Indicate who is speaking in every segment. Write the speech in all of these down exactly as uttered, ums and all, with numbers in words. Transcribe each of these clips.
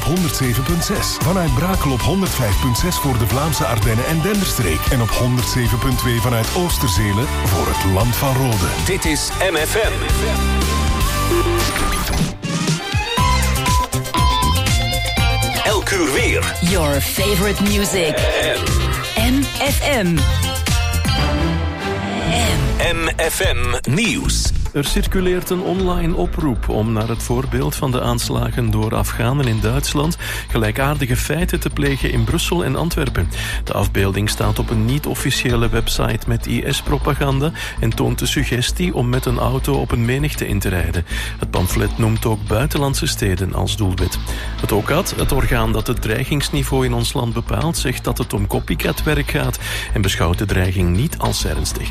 Speaker 1: op honderd zeven komma zes. Vanuit Brakel op honderd vijf komma zes voor de Vlaamse Ardennen en Denderstreek. En op honderd zeven komma twee vanuit Oosterzelen voor het Land van Rode.
Speaker 2: Dit is M F M. Elk uur weer.
Speaker 3: Your favorite music. M F M.
Speaker 2: M F M Nieuws.
Speaker 4: Er circuleert een online oproep om naar het voorbeeld van de aanslagen door Afghanen in Duitsland gelijkaardige feiten te plegen in Brussel en Antwerpen. De afbeelding staat op een niet-officiële website met I S-propaganda en toont de suggestie om met een auto op een menigte in te rijden. Het pamflet noemt ook buitenlandse steden als doelwit. Het O C A D, het orgaan dat het dreigingsniveau in ons land bepaalt, zegt dat het om copycat-werk gaat en beschouwt de dreiging niet als ernstig.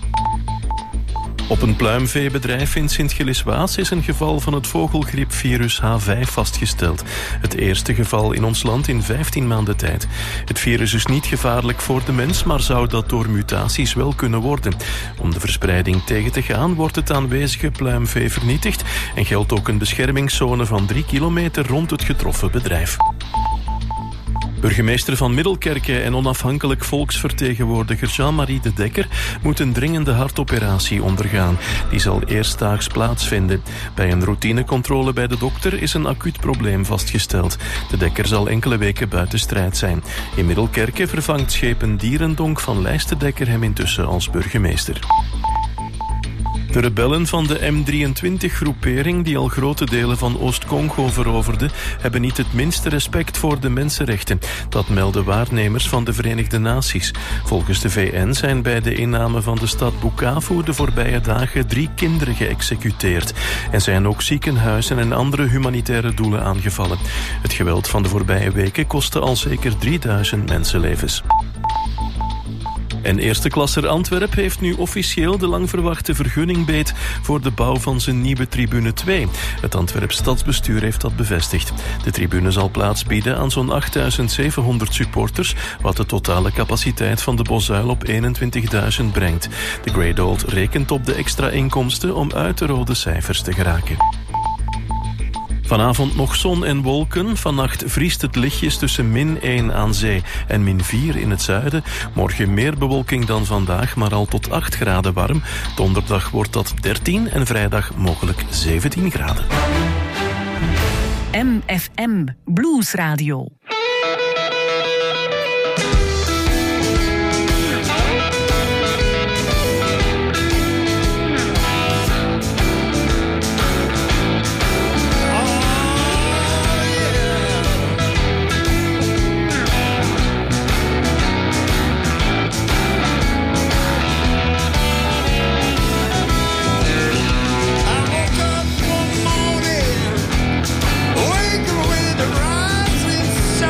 Speaker 4: Op een pluimveebedrijf in Sint-Gilles-Waas is een geval van het vogelgriepvirus H vijf vastgesteld. Het eerste geval in ons land in vijftien maanden tijd. Het virus is niet gevaarlijk voor de mens, maar zou dat door mutaties wel kunnen worden. Om de verspreiding tegen te gaan wordt het aanwezige pluimvee vernietigd en geldt ook een beschermingszone van drie kilometer rond het getroffen bedrijf. Burgemeester van Middelkerke en onafhankelijk volksvertegenwoordiger Jean-Marie de Dekker moet een dringende hartoperatie ondergaan. Die zal eerstdaags plaatsvinden. Bij een routinecontrole bij de dokter is een acuut probleem vastgesteld. De Dekker zal enkele weken buiten strijd zijn. In Middelkerke vervangt schepen Dierendonk van Lijsterdekker hem intussen als burgemeester. De rebellen van de M drieëntwintig-groepering, die al grote delen van Oost-Congo veroverde, hebben niet het minste respect voor de mensenrechten. Dat melden waarnemers van de Verenigde Naties. Volgens de V N zijn bij de inname van de stad Bukavu de voorbije dagen drie kinderen geëxecuteerd. En zijn ook ziekenhuizen en andere humanitaire doelen aangevallen. Het geweld van de voorbije weken kostte al zeker drieduizend mensenlevens. En eerste klasser Antwerp heeft nu officieel de lang verwachte vergunning beet voor de bouw van zijn nieuwe tribune twee. Het Antwerps stadsbestuur heeft dat bevestigd. De tribune zal plaats bieden aan zo'n achtduizend zevenhonderd supporters, wat de totale capaciteit van de Bosuil op eenentwintigduizend brengt. De Great Old rekent op de extra inkomsten om uit de rode cijfers te geraken. Vanavond nog zon en wolken. Vannacht vriest het lichtjes tussen min één aan zee en min vier in het zuiden. Morgen meer bewolking dan vandaag, maar al tot acht graden warm. Donderdag wordt dat dertien en vrijdag mogelijk zeventien graden.
Speaker 3: M F M Blues Radio.
Speaker 5: Wake up with the rising sun.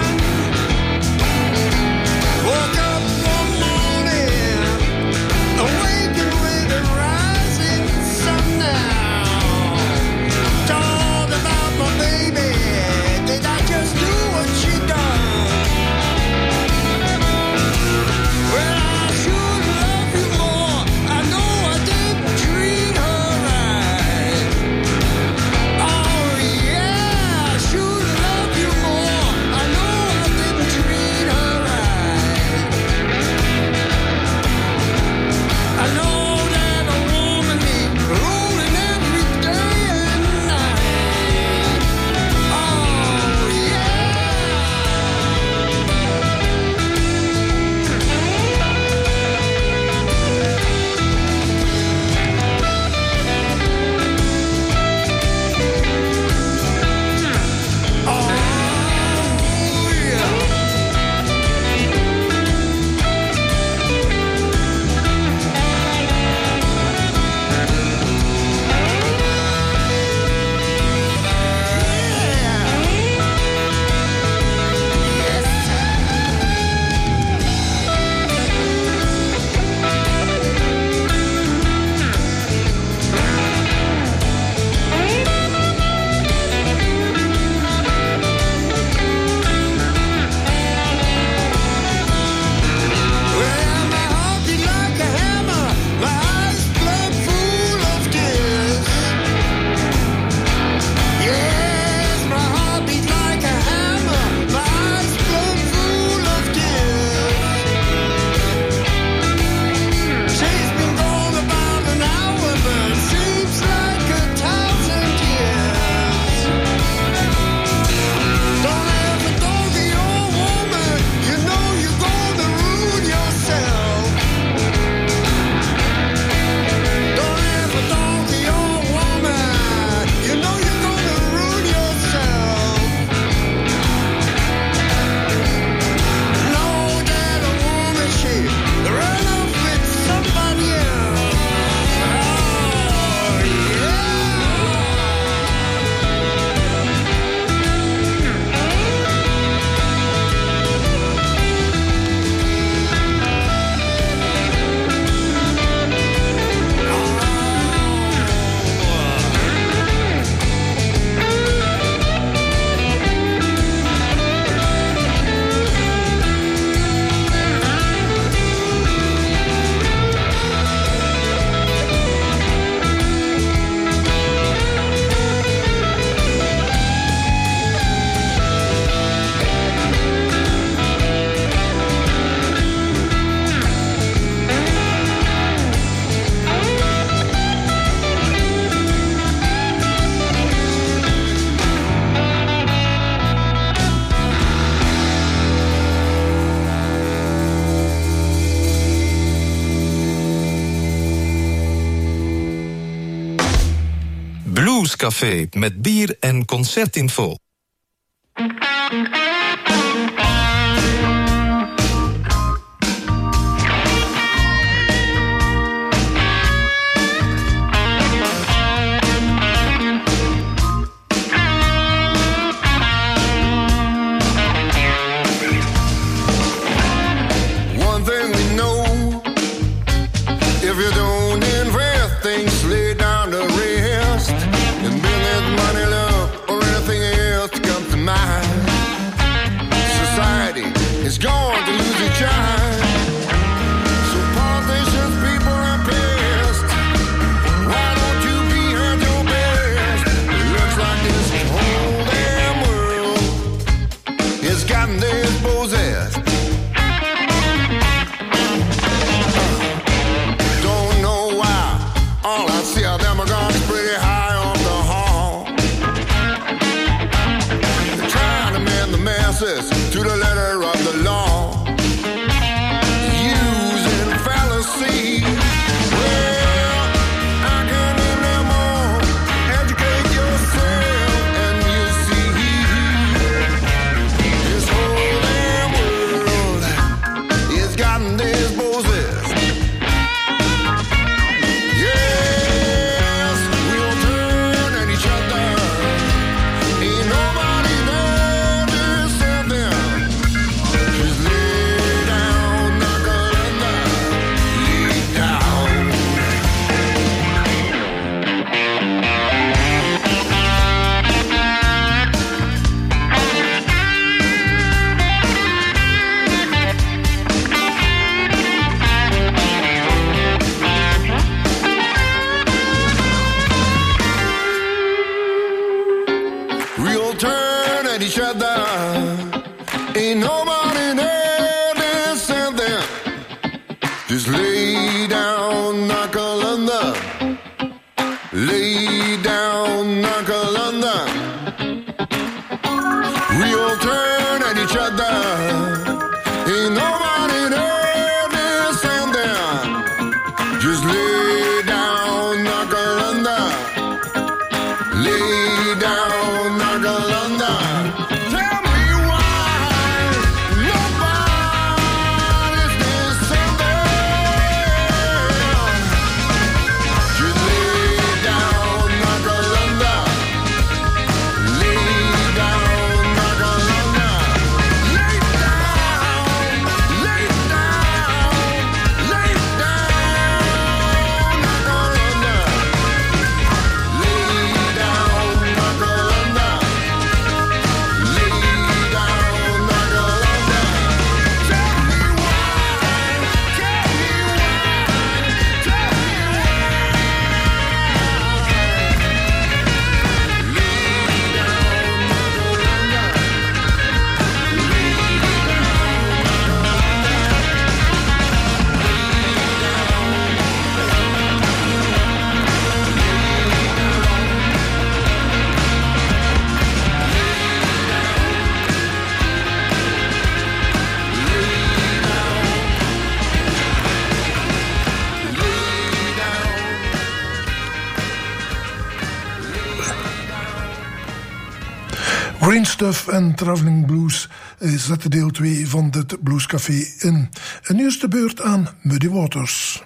Speaker 5: Bluescafé met bier en concertinfo.
Speaker 6: To the letter of the law, using fallacy. Well, I can name them all. Educate yourself, and you see this whole damn world is gotten dispossessed. Yes, we'll turn at each other. Ain't nobody there to save them. Just lay down, knuckle under, lay down. We'll turn at each other. Ain't nobody there to save them. Just lay down, knuckle under. Lay down, knuckle under. We'll turn at each other. Ain't nobody there to save them. Just lay down, knuckle under. Lay down, knuckle under. Tell me why nobody's descending. Just lay down, knuckle under. Lay down, knuckle under. Lay down, lay down, lay down, knuckle under. Lay down, knuckle under. Lay down, knuckle under. Tell me why, tell me why, tell me why. Lay down, knuckle under. Lay
Speaker 7: Green Stuff en Traveling Blues zetten deel twee van dit Bluescafé in. En nu is de beurt aan Muddy Waters.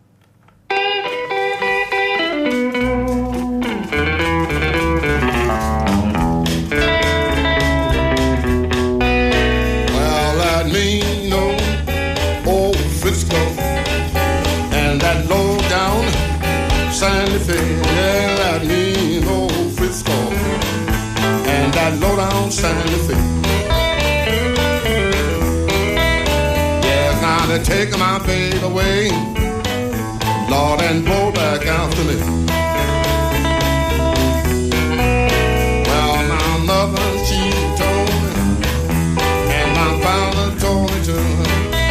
Speaker 6: Well, that mean no old Frisco and that low down Santa Fe. Yeah, that mean old Frisco and that low down Santa Fe. Yes, now they're taking my babe away, Lord, and blow back after me. Well, my mother, she told me, and my father told me too.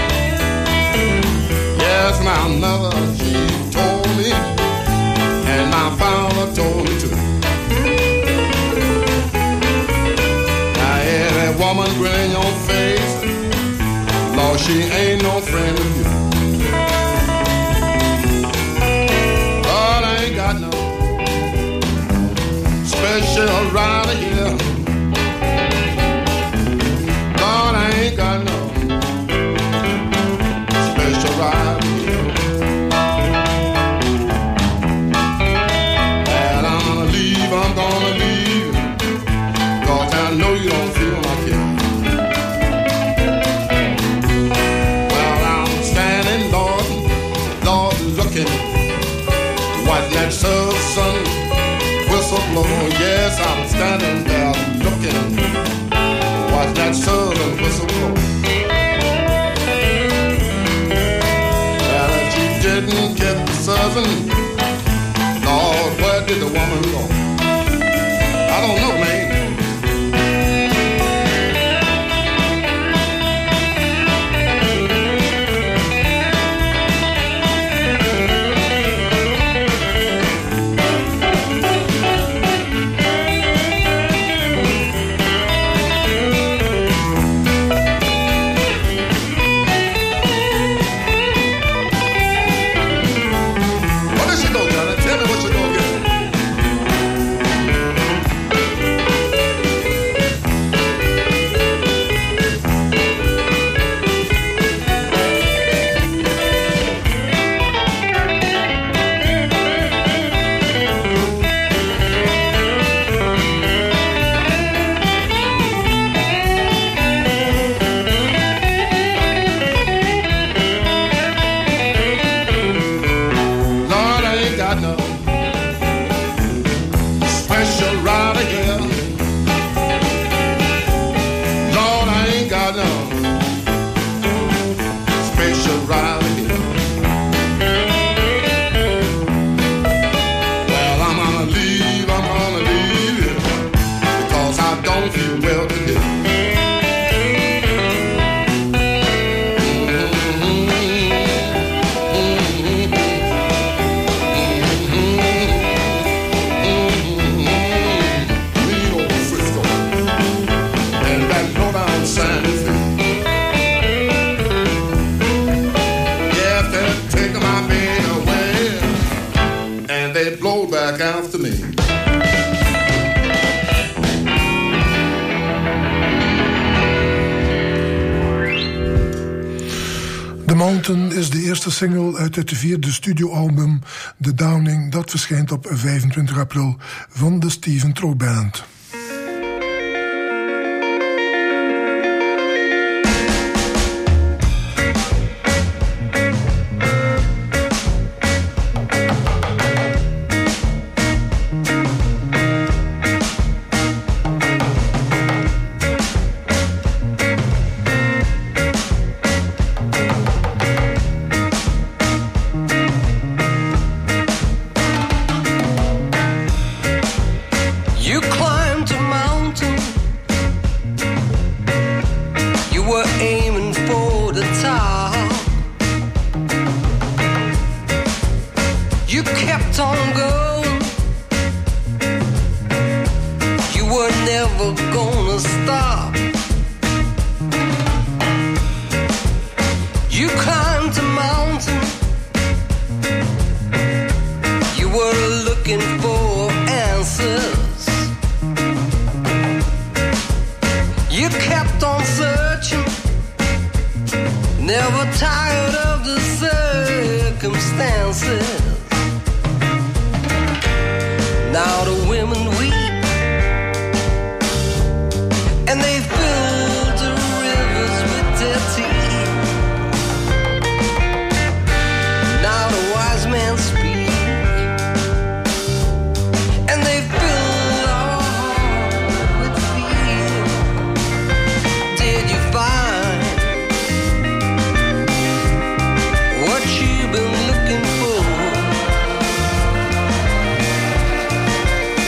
Speaker 6: Yes, my mother, she told me, and my father told me too. Now every woman grin your face, Lord, she ain't no friend of you. Lord, I ain't got no. special right here. God, I ain't got no special right here. And I'm gonna leave, I'm gonna leave, 'cause I know you don't feel my care. Well, I'm standing, Lord, Lord, looking, watching that sun whistle blow. Yes, I'm standing there looking, watch that southern whistle blow. And if she didn't get the southern, Lord, where did the woman go? I don't know, man.
Speaker 7: Is de eerste single uit het vierde studioalbum The Downing, dat verschijnt op vijfentwintig april van de Stephen Throw Band.
Speaker 8: You've been looking for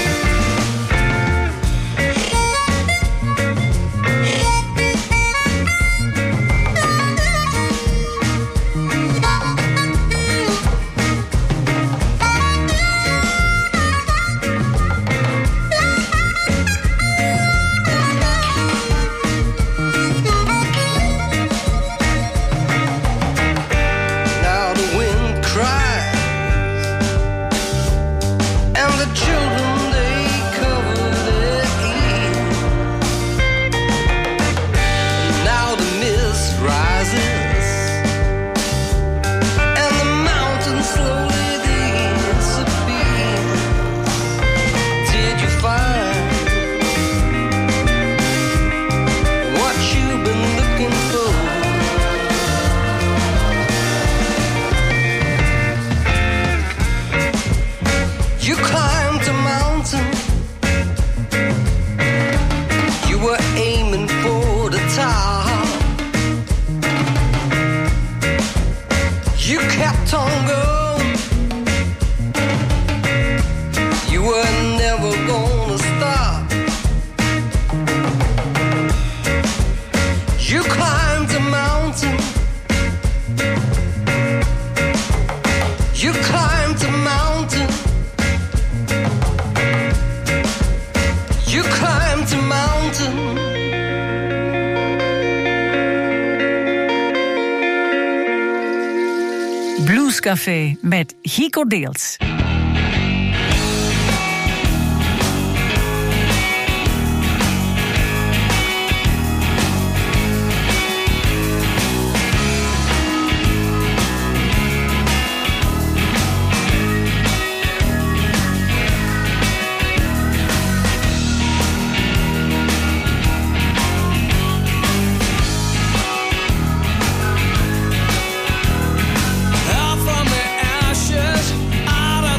Speaker 8: Bluescafé met Gico Deels.
Speaker 9: Out from the ashes, out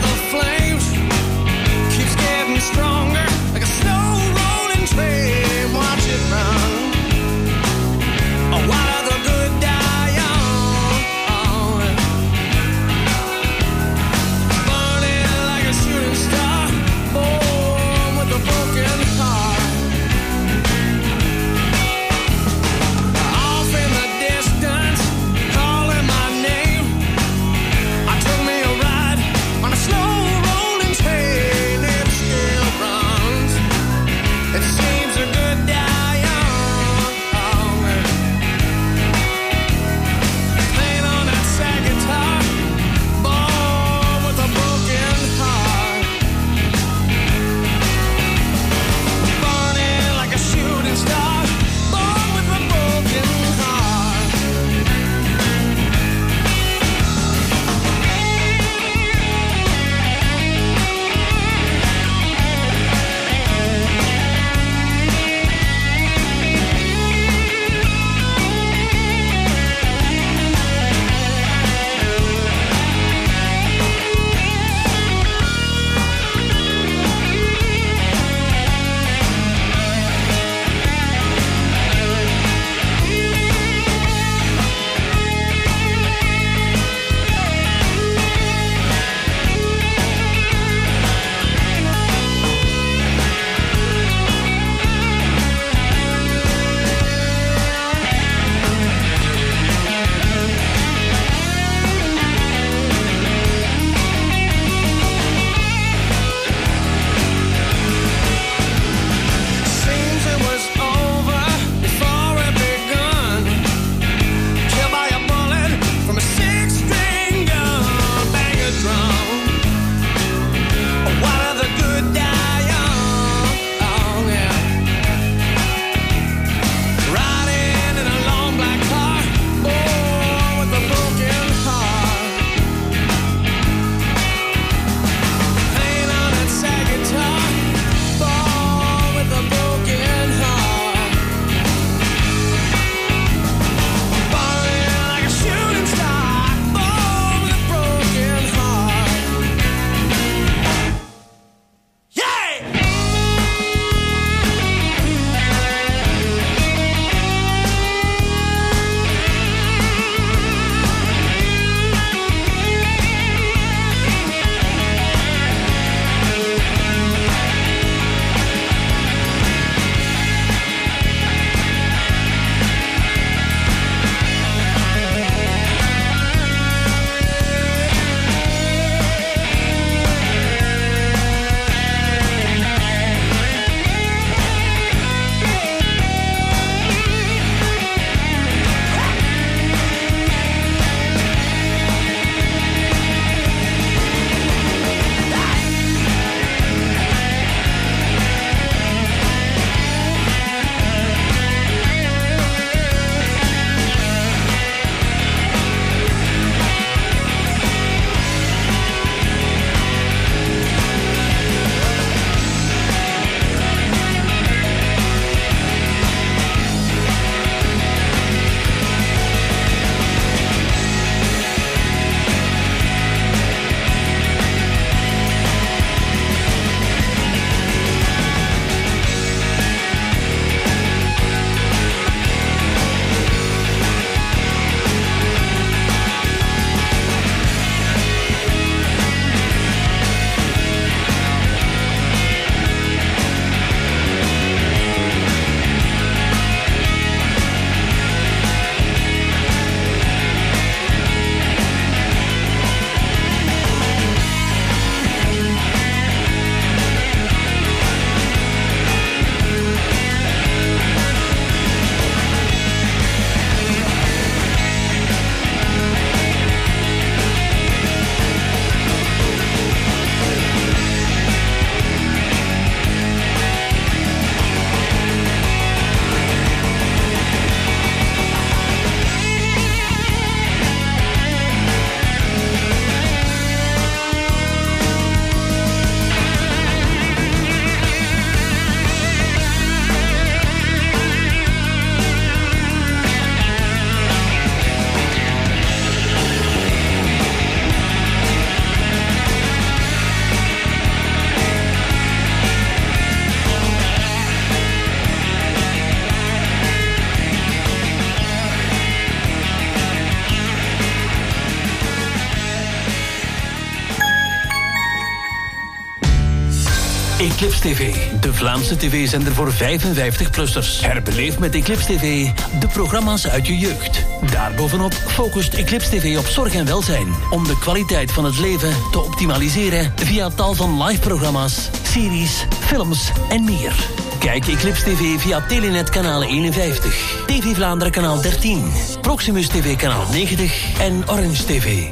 Speaker 9: Eclipse T V, de Vlaamse tv-zender voor vijfenvijftig-plussers. Herbeleef met Eclipse T V de programma's uit je jeugd. Daarbovenop focust Eclipse T V op zorg en welzijn, om de kwaliteit van het leven te optimaliseren via tal van live-programma's, series, films en meer. Kijk Eclipse T V via Telenet kanaal eenenvijftig, T V Vlaanderen kanaal dertien, Proximus T V kanaal negentig en Orange T V.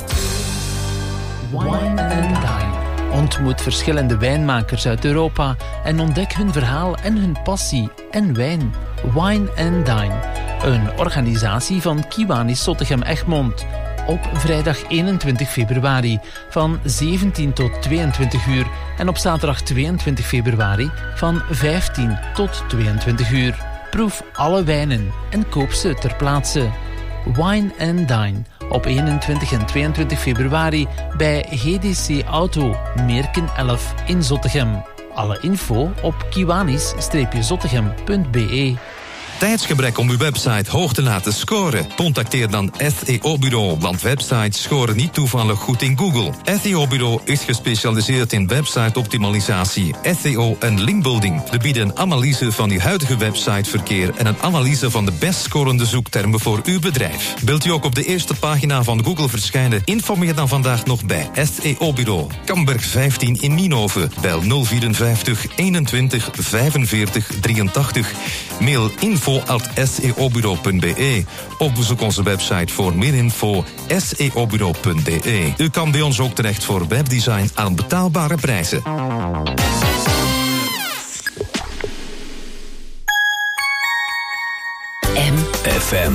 Speaker 10: Wine and Dine. Ontmoet verschillende wijnmakers uit Europa en ontdek hun verhaal en hun passie en wijn. Wine and Dine, een organisatie van Kiwanis Zottegem-Egmond. Op vrijdag eenentwintig februari van zeventien tot tweeëntwintig uur en op zaterdag tweeëntwintig februari van vijftien tot tweeëntwintig uur. Proef alle wijnen en koop ze ter plaatse. Wine and Dine op eenentwintig en tweeëntwintig februari bij G D C Auto, Meerken elf in Zottegem. Alle info op kiwanis zottegem punt b e.
Speaker 5: Tijdsgebrek om uw website hoog te laten scoren? Contacteer dan S E O-bureau, want websites scoren niet toevallig goed in Google. S E O-bureau is gespecialiseerd in website-optimalisatie, S E O en linkbuilding. We bieden een analyse van uw huidige websiteverkeer en een analyse van de best scorende zoektermen voor uw bedrijf. Wilt u ook op de eerste pagina van Google verschijnen? Informeer dan vandaag nog bij S E O-bureau. Kamberg vijftien in Nienhoven. Bel nul vierenvijftig eenentwintig vijfenveertig drieëntachtig. Mail info at s e o bureau punt b e of bezoek onze website voor meer info s e o bureau punt d e. U kan bij ons ook terecht voor webdesign aan betaalbare prijzen.
Speaker 2: M F M.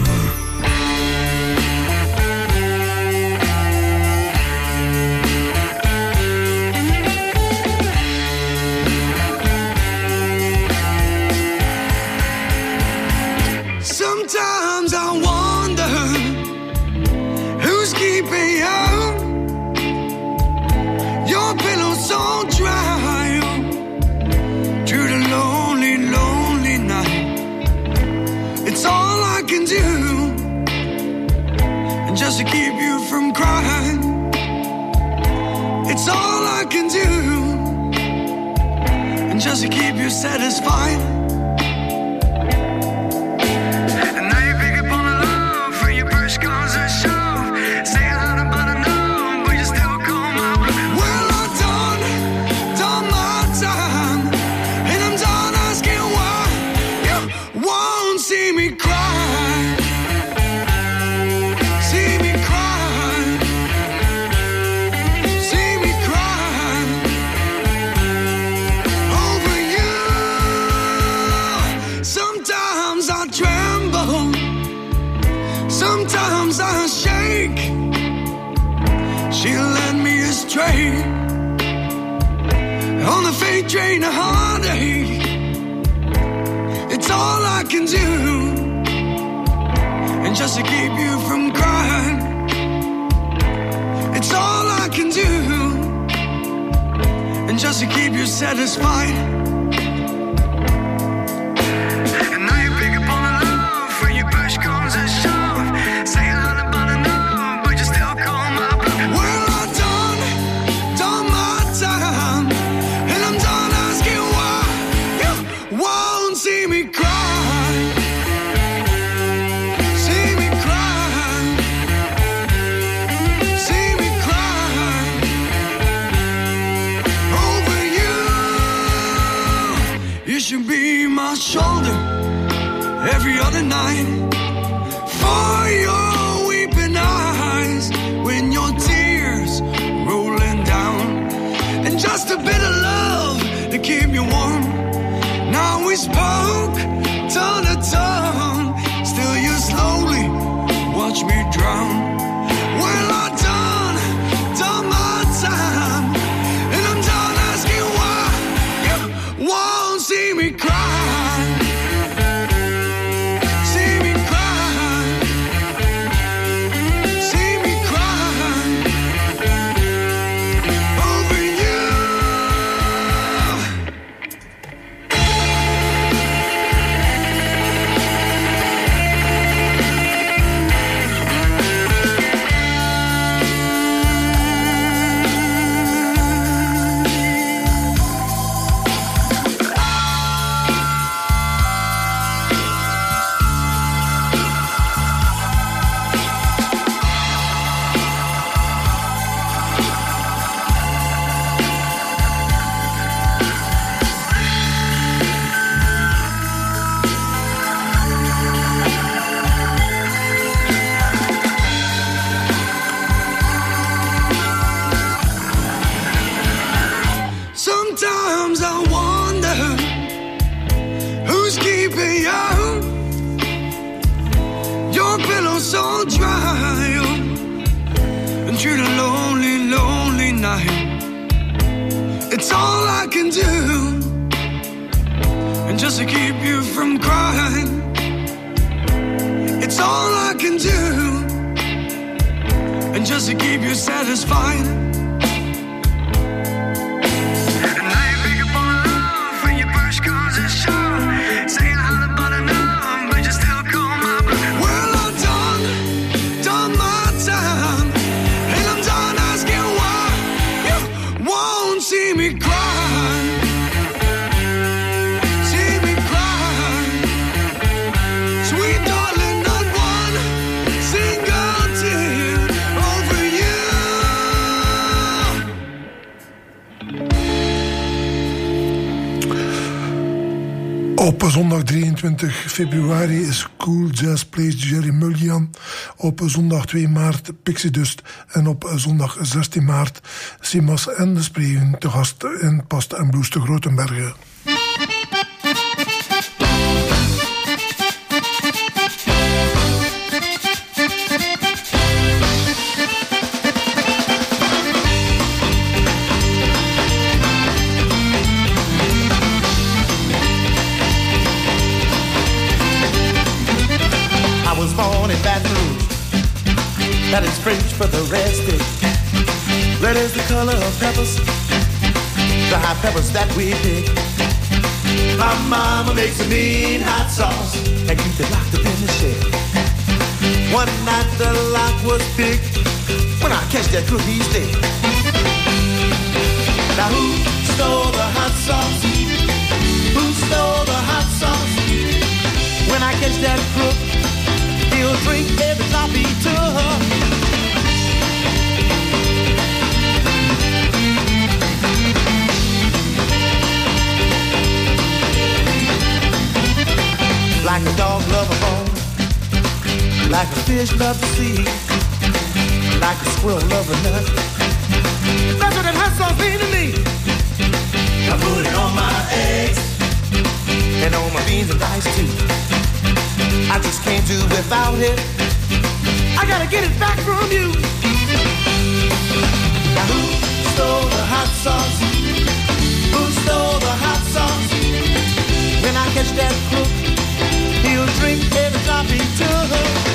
Speaker 11: Sometimes I wonder who's keeping you. Your pillow so dry through the lonely, lonely night. It's all I can do, and just to keep you from crying. It's all I can do, and just to keep you satisfied. Sometimes I shake, she'll lead me astray on the fate train of heartache. It's all I can do, and just to keep you from crying. It's all I can do, and just to keep you satisfied. And now you pick up on the love when your push comes and shove. Say a lot about enough, but you still call my bluff. Well, I've done, done my time, and I'm done asking why you won't see me cry. See me cry. See me cry over you. You should be my shoulder every other night. For your weeping eyes when your tears rolling down, and just a bit of love to keep you warm. Now we spoke tongue to tongue, still you slowly watch me drown. Well, I've done, done my time, and I'm done asking why you won't see me cry. See me cry. so dry, oh, and through the lonely, lonely night, it's all I can do, and just to keep you from crying, it's all I can do, and just to keep you satisfied. And now you pick up on love when your push comes and shove, saying how the bottom numb, but you still call my bluff. Well, I've done, done my time, and I'm done asking why you won't see me cry. See me cry. Sweet darling, not one single tear over you.
Speaker 7: Op zondag drieëntwintig februari is Cool Jazz Place Jerry Mulligan. Op zondag twee maart Pixie Dust. En op zondag zestien maart Simas en de Spreeuwen te gast in Past en Blues te Grotenbergen.
Speaker 12: I was born in Baton Rouge, that is French for the rest is. Red is the color of peppers, the hot peppers that we pick. My mama makes a mean hot sauce and keep it locked up in the shed. One night the lock was big, when I catch that crook he's dead. Now who stole the hot sauce? Who stole the hot sauce? When I catch that crook, he'll drink every drop he took. Like a dog love a bone, like a fish love the sea, like a squirrel love a nut. That's what that hot sauce mean to me. I put it on my eggs and on my beans and rice too. I just can't do without it. I gotta get it back from you. Now who stole the hot sauce? Who stole the hot sauce? When I catch that crook, he'll drink every drop he took.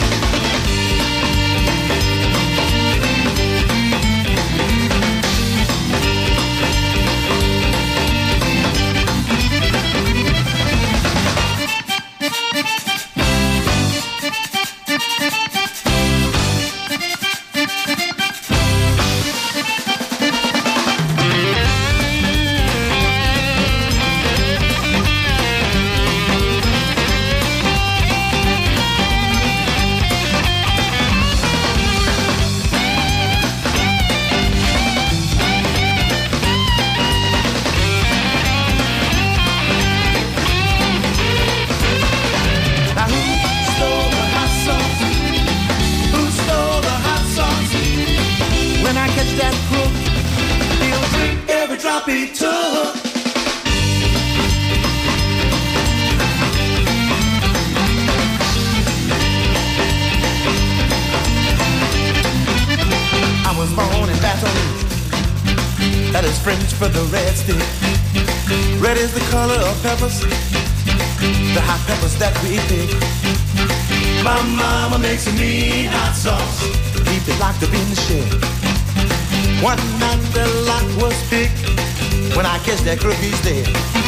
Speaker 12: For the red stick. Red is the color of peppers, the hot peppers that we pick. My mama makes a mean hot sauce, keep it locked up in the shed. One night the lock was big, when I catch that crook he's dead.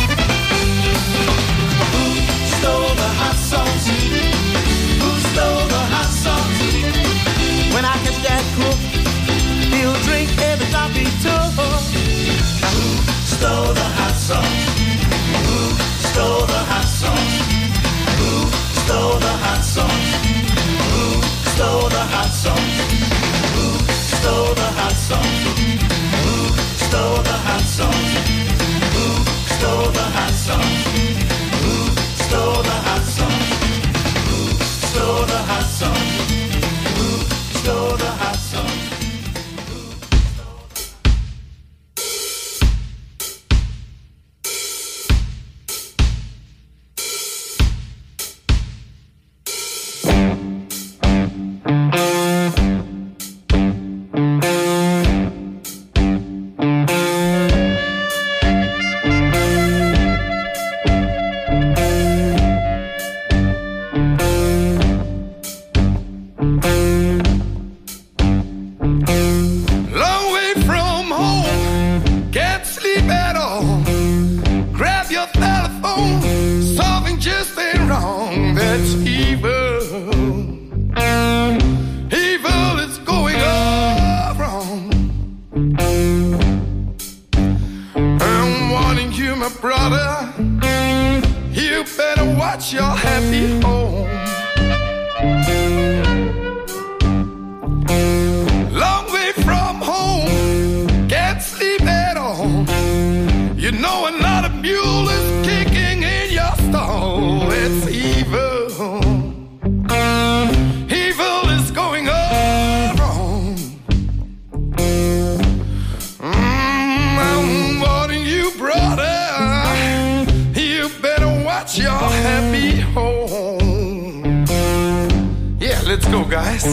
Speaker 12: Who stole the hot sauce? Who stole the hot sauce? When I catch that crook, he'll drink every drop he took. Who stole the hot sauce? Who stole the hot sauce? Who stole the hot sauce? Who stole the hot sauce? Who stole the hot sauce? Who stole the hot sauce? Who stole the hot sauce? Who stole the hot sauce? Who stole the hot sauce? Who stole the hot sauce?
Speaker 11: go, guys.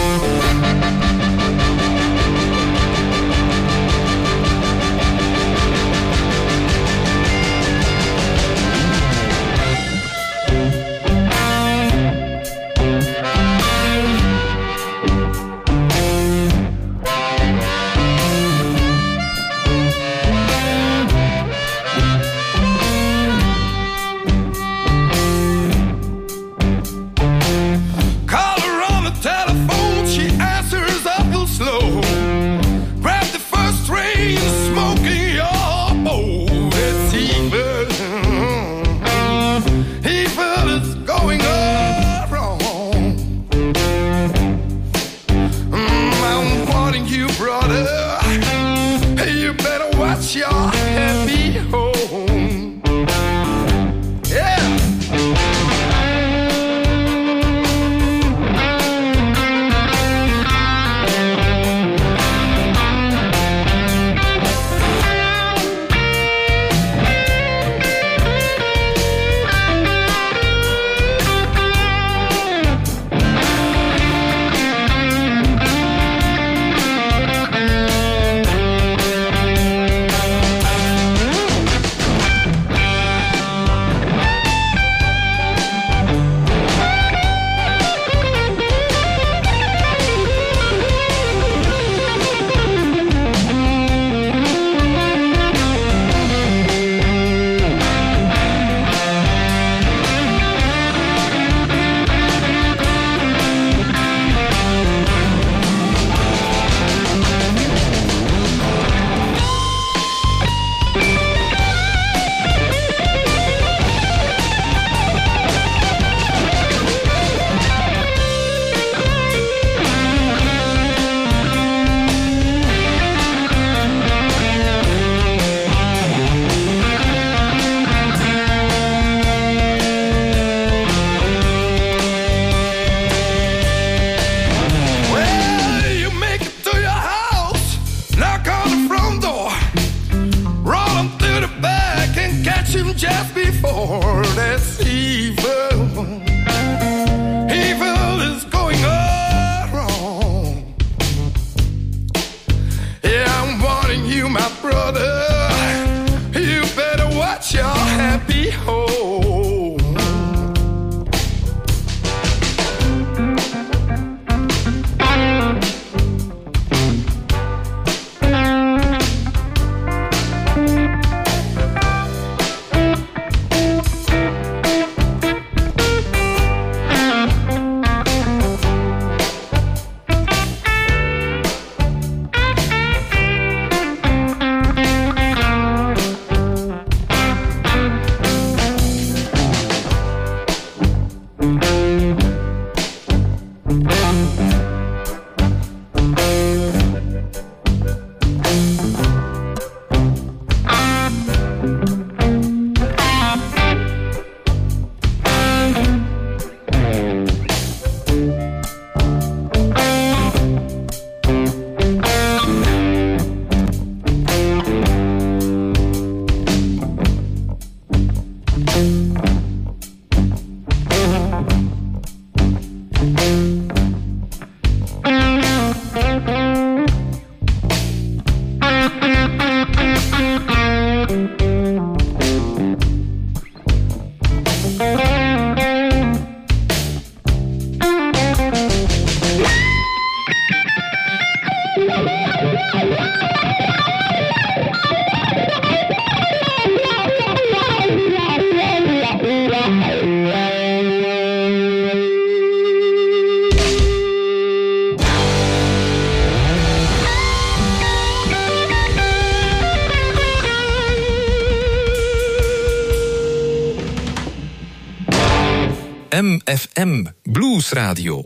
Speaker 5: M F M Blues Radio.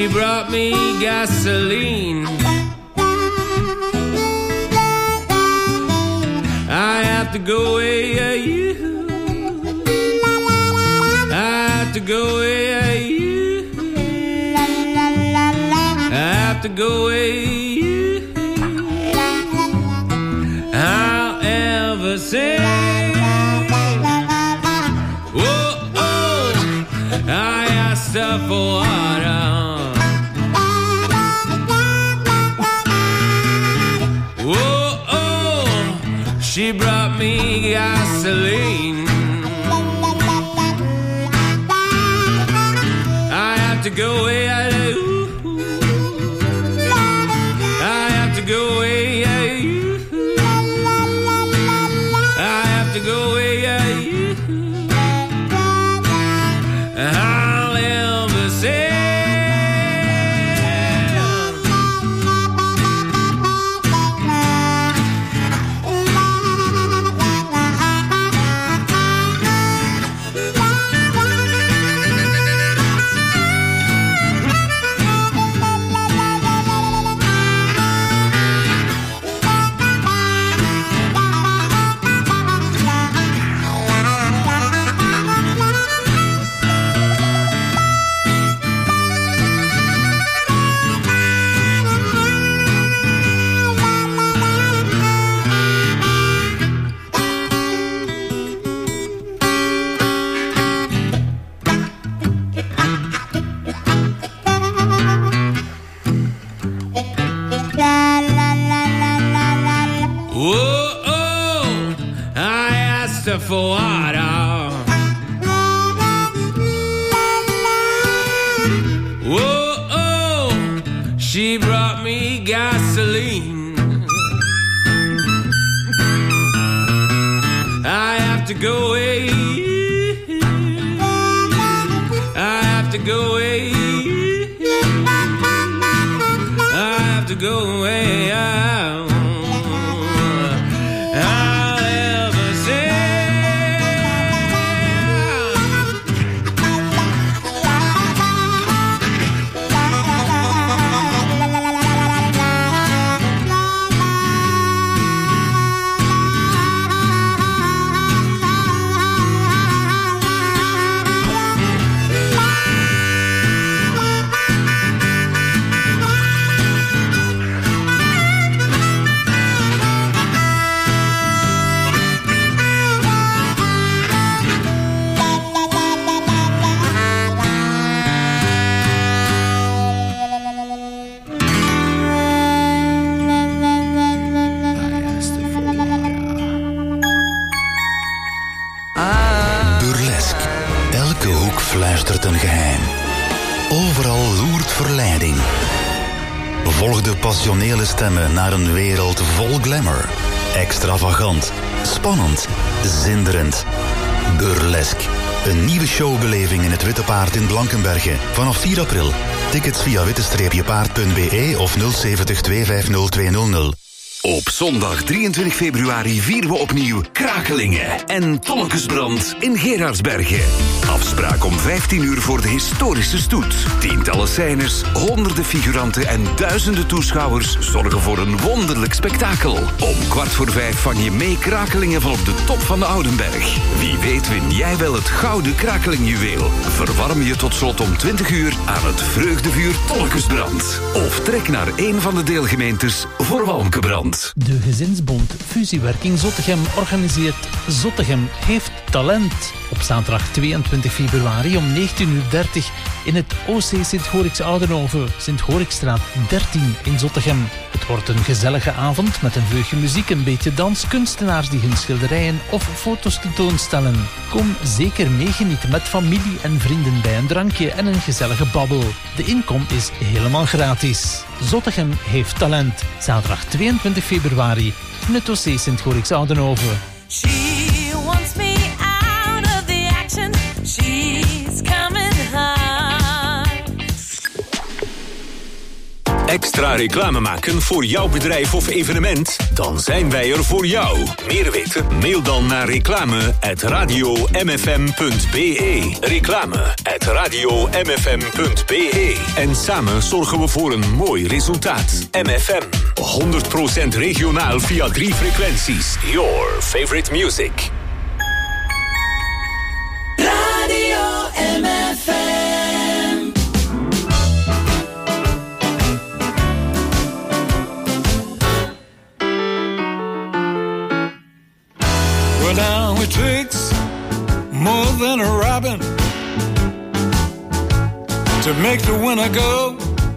Speaker 13: brought me gasoline. I have to go away, you. I have to go away, you. I have to go away, you. I'll ever say, oh, oh, I asked her for water. She brought me gasoline. I have to go away. I, I have to go away. I have to go away. I'll ever say. For water. Whoa, oh, she brought me gasoline. I have to go away. I have to go away. I have to go away.
Speaker 14: Fluistert een geheim. Overal loert verleiding. Volg de passionele stemmen naar een wereld vol glamour. Extravagant, spannend, zinderend. Burlesque. Een nieuwe showbeleving in het Witte Paard in Blankenberge. Vanaf vier april. Tickets via witte paard punt b e of nul zeven nul twee vijf nul twee nul nul.
Speaker 2: Op zondag drieëntwintig februari vieren we opnieuw Krakelingen en Tolkensbrand in Gerardsbergen. Afspraak om vijftien uur voor de historische stoet. Tientallen scènes, honderden figuranten en duizenden toeschouwers zorgen voor een wonderlijk spektakel. Om kwart voor vijf vang je mee Krakelingen van op de top van de Oudenberg. Wie weet win jij wel het gouden Krakelingjuweel. Verwarm je tot slot om twintig uur aan het vreugdevuur Tolkensbrand. Of trek naar een van de deelgemeentes voor Walmkebrand.
Speaker 10: De Gezinsbond Fusiewerking Zottegem organiseert Zottegem heeft talent. Op zaterdag tweeëntwintig februari om negentien uur dertig in het O C Sint-Gorix Oudenhoven, Sint-Gorixstraat dertien in Zottegem. Het wordt een gezellige avond met een vleugje muziek, een beetje dans, kunstenaars die hun schilderijen of foto's tentoonstellen. Kom zeker meegenieten met familie en vrienden bij een drankje en een gezellige babbel. De inkom is helemaal gratis. Zottegem heeft talent. Zaterdag tweeëntwintig februari in het O C Sint-Gorix Oudenhoven.
Speaker 15: She wants me out of the action. She's coming hard.
Speaker 2: Extra reclame maken voor jouw bedrijf of evenement? Dan zijn wij er voor jou. Meer weten? Mail dan naar reclame at radio m f m punt b e. Reclame at radio m f m punt b e. En samen zorgen we voor een mooi resultaat. M F M, honderd procent regionaal via drie frequenties. Your favorite music.
Speaker 12: Radio M F M.
Speaker 16: Well, now it takes more than a robin to make the winter go,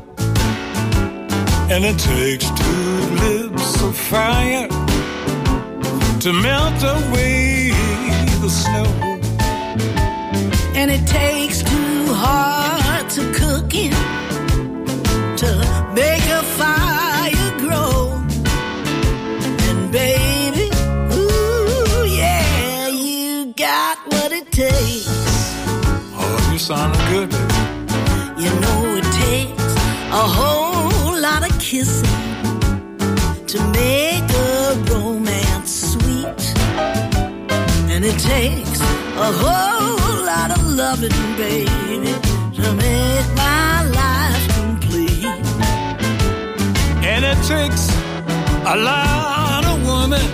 Speaker 16: and it takes two lips of fire to melt away the snow,
Speaker 17: and it takes two hearts of cooking to make a fire grow, and baby, ooh yeah, you got what it takes.
Speaker 16: Oh, you sound good, baby.
Speaker 17: You know it takes a whole lot of kissing to make a romance sweet, and it takes a whole lot of loving, baby, to make my life complete.
Speaker 16: And it takes a lot of woman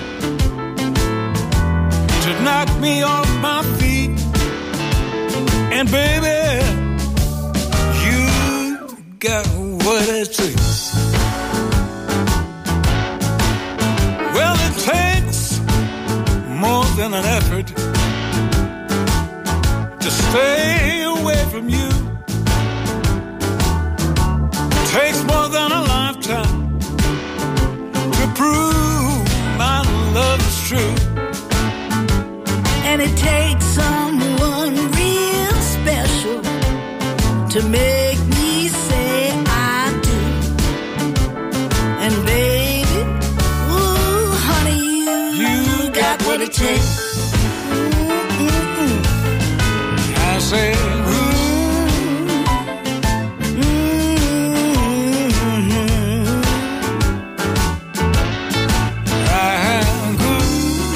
Speaker 16: to knock me off my feet, and baby, you got what it takes. Well, it takes more than an effort to stay away from you. It takes more than a lifetime to prove my love is true.
Speaker 17: And it takes someone real special to make me say I do. And baby, ooh, honey, you, you got what it takes.
Speaker 16: I say, ooh, mm-hmm. I'm good.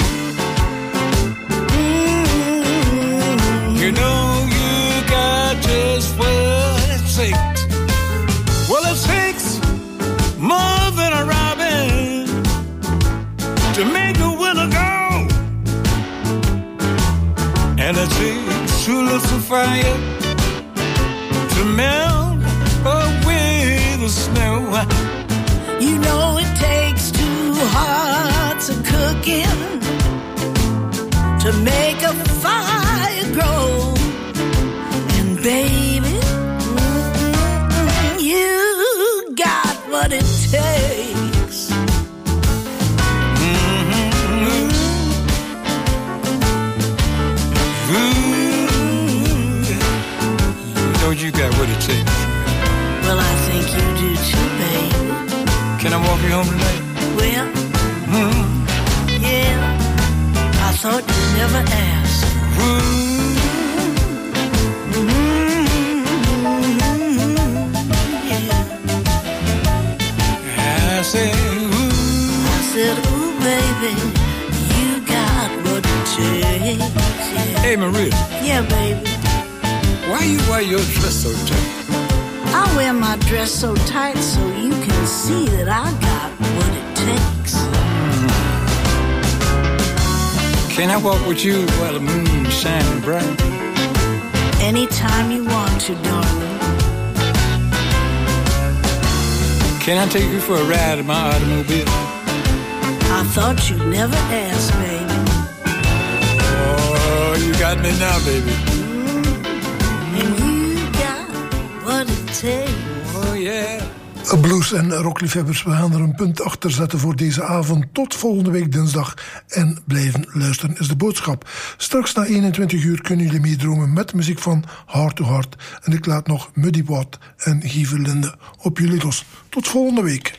Speaker 16: Mm-hmm. You know you got just what it takes. Well, it takes more than a robin to make the winter go, and it takes two lips of fire to melt away the snow.
Speaker 17: You know it takes two hearts of cooking to make a fire grow, and baby, mm-mm, you got what it takes.
Speaker 16: Mm-hmm. Ooh, you know you got what it takes.
Speaker 17: Well, I think you do too, baby.
Speaker 16: Can I walk you home tonight?
Speaker 17: Well,
Speaker 16: Mm-hmm.
Speaker 17: yeah, I thought you'd never ask.
Speaker 16: I said, ooh.
Speaker 17: I said, ooh, baby, you got what it takes. Yeah.
Speaker 16: Hey, Maria.
Speaker 17: Yeah, baby.
Speaker 16: Why you wear your dress so tight?
Speaker 17: I wear my dress so tight so you can see that I got what it takes.
Speaker 16: Can I walk with you while the moon is shining bright?
Speaker 17: Anytime you want to, darling.
Speaker 16: Can I take you for a ride in my automobile?
Speaker 17: I thought you'd never ask, baby.
Speaker 16: Oh, you got me now, baby.
Speaker 17: And you got what it takes.
Speaker 16: Oh, yeah.
Speaker 7: Blues- en rockliefhebbers, we gaan er een punt achter zetten voor deze avond. Tot volgende week dinsdag. En blijven luisteren is de boodschap. Straks na eenentwintig uur kunnen jullie meedromen met muziek van Heart to Heart. En ik laat nog Muddy Watt en Guy Verlinde op jullie los. Tot volgende week.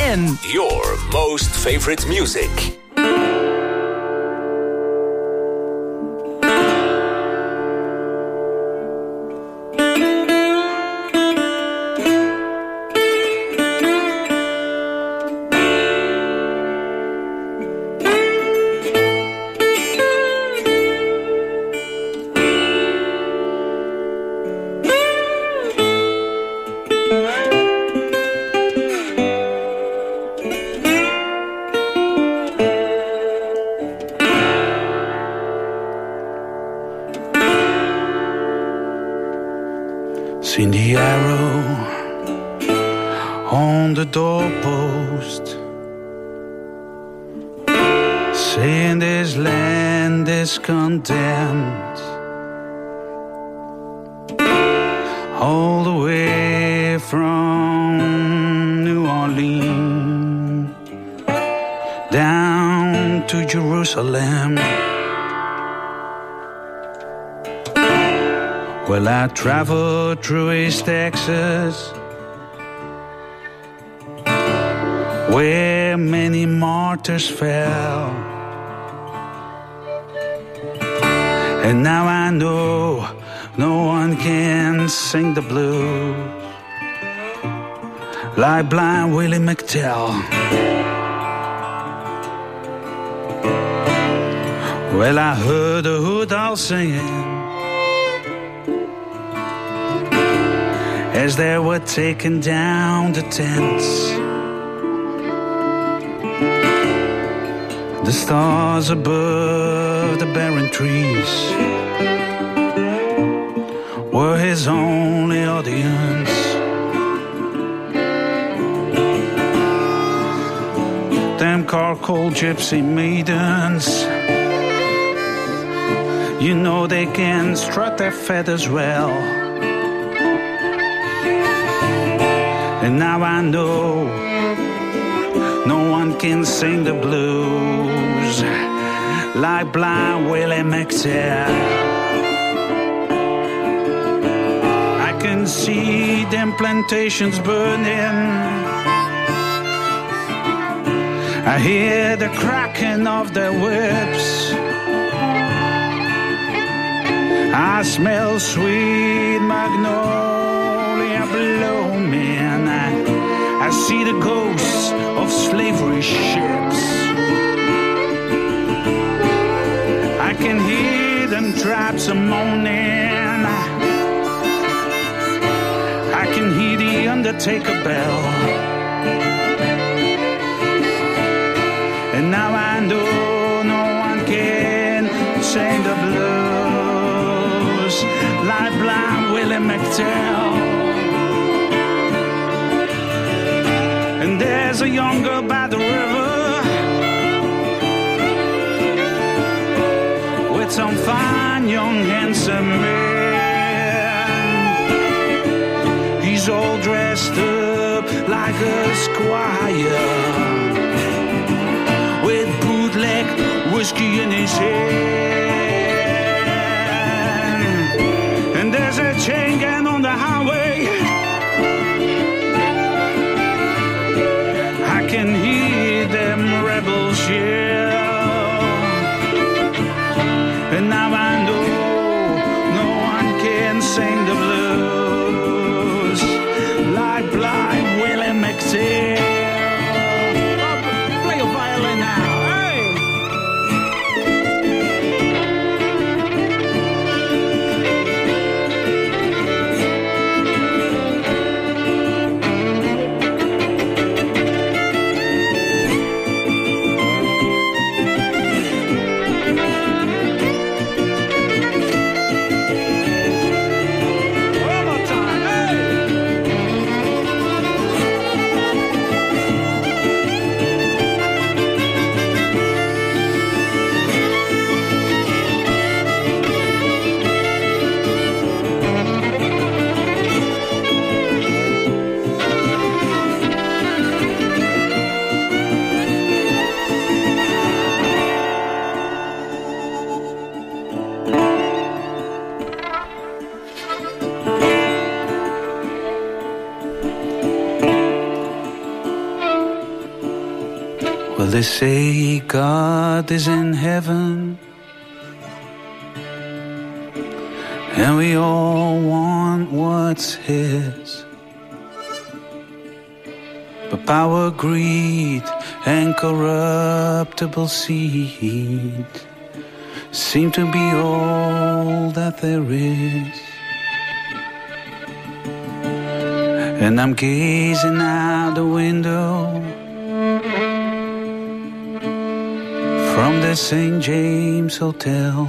Speaker 8: N.
Speaker 18: Your most favorite music.
Speaker 19: Seen the arrow on the doorpost, saying this land is condemned. All the way from New Orleans down to Jerusalem. Well, I traveled through East Texas, where many martyrs fell. And now I know no one can sing the blues like Blind Willie McTell. Well, I heard the hood owl singing as they were taking down the tents. The stars above the barren trees were his only audience. Them charcoal gypsy maidens, you know they can strut their feathers well. And now I know no one can sing the blues like Blind Willie McTell. I can see them plantations burning, I hear the cracking of their whips, I smell sweet magnolia blooming, I, I see the ghosts of slavery ships. I can hear them tribes a moaning, I can hear the undertaker bell. And now I know no one can sing the blues like Blind Willie McTell. And there's a young girl by the river with some fine young handsome man. He's all dressed up like a squire with bootleg whiskey in his hand. And there's a chain gang on the highway, I can hear them rebels yell. And now I know no one can sing the blues like Blind Willie McTell. Play a violin now.
Speaker 20: they say God is in heaven, and we all want what's his. But power, greed, and corruptible seed seem to be all that there is. And I'm gazing out the window from the Saint James Hotel,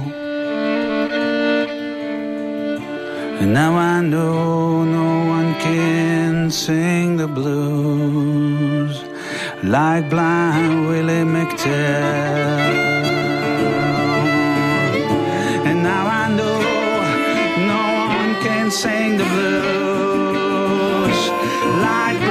Speaker 20: and now I know no one can sing the blues like Blind Willie McTell. And now I know no one can sing the blues like